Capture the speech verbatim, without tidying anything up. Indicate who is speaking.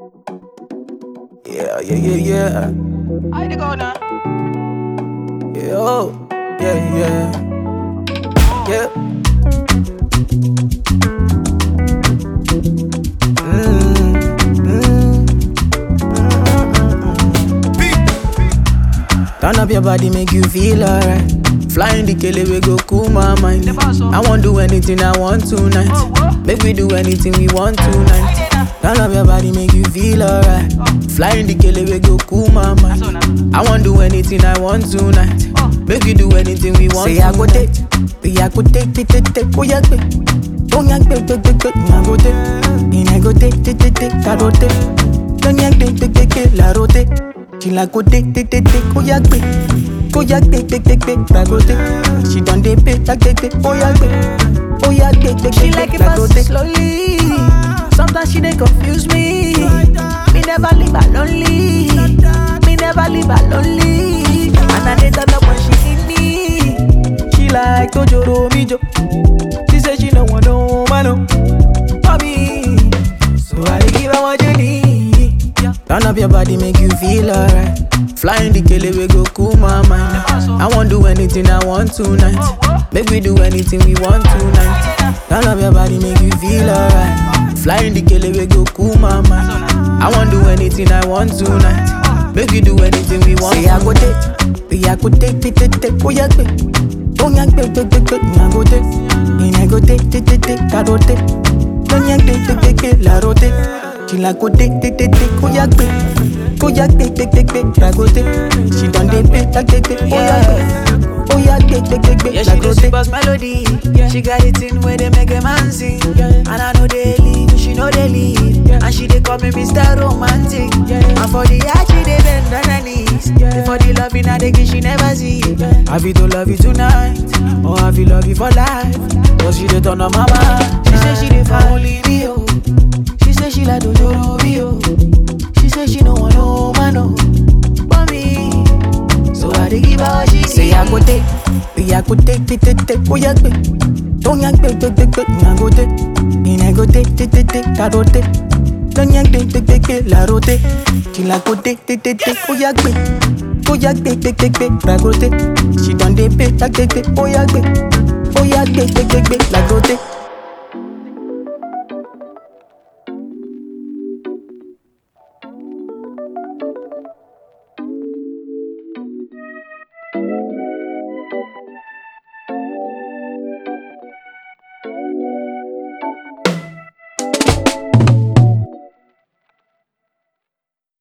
Speaker 1: Yeah, yeah, yeah, yeah.
Speaker 2: I to go now.
Speaker 1: Yeah, oh, yeah, yeah. Yeah. Mm, mm, mm. Turn up your body, make you feel alright. Flying the kele, we go cool my mind. I won't do anything I want tonight. Make we do anything we want tonight. Turn up your body, make you feel alright. Flying the kele, we go cool my mind. I won't do anything I want tonight. Make we do anything we want. Say I go take, say I go take, take, take, take. Oh yeah, take, oh yeah, take, take, take, take. I go take, and I go take, take, take, take. I go take, don't yeah, take, take, take, take. La rote, she like go take, take, take, take. Oh yeah, take. Oh yeah, take, take, take, take, like go take. She done dey pay, like take, take. Oh yeah, take. Oh yeah, take, take,
Speaker 2: She
Speaker 1: take,
Speaker 2: like it
Speaker 1: like go
Speaker 2: fast
Speaker 1: take.
Speaker 2: slowly. Sometimes she dey confuse me. Me never leave her lonely. Me never leave her lonely. And I dey turn up when she need me.
Speaker 1: She like Tojoro Mijo. She say she no want no man no for me. So I dey give her what you need. Turn up your body, make you feel alright. Flying the kele, we go cool my mind. I won't do anything I want tonight. Make we do anything we want tonight. Turn up your body, make you feel alright. Flying the kele, we go cool my mind. I won't do anything I want tonight. Make we do anything we want. Say I go take, say I go take, take, take, take. Oh yeah, take, oh yeah, take, take, take, take. I go take, and I go take, take, take, take. I go take, don't yeah, take, take, take, take. La rote, she like go take, take, take, take. Oh yeah, take. Oh yeah, take, take, take, take, like go take. She done dey pay, like take, take. Oh yeah, take. Oh yeah, take, take, take, take,
Speaker 2: Yeah, she
Speaker 1: like
Speaker 2: do
Speaker 1: go
Speaker 2: sweet
Speaker 1: take.
Speaker 2: boss melody. She got it in where they make a man sing. And I know they leave, she know they leave. And she dey call me Mister Romantic. And for the heart she dey bend on her knees. For the love in her they give she never see.
Speaker 1: I feel to love you tonight, or I feel love you for life. Cause she dey turn on my mind.
Speaker 2: She say she dey for only me, oh. She say she like Dojoro me, oh. She say she no want no man, no. But me, so I dey give her what she
Speaker 1: Say I go take, say I go take, take, take, take. Oh yeah, take. Don't yeah, take, take, take, take. I go take, and I go take, take, take, take. I go take. Don't yeah, take, take, take, take. La rote, she like go take, take, take, take. Oh yeah, take. Oh yeah, take, take, take, take. Like go take. She done dey pay, like take, take. Oh yeah, take. Oh yeah, take, take, take, take. Like go take.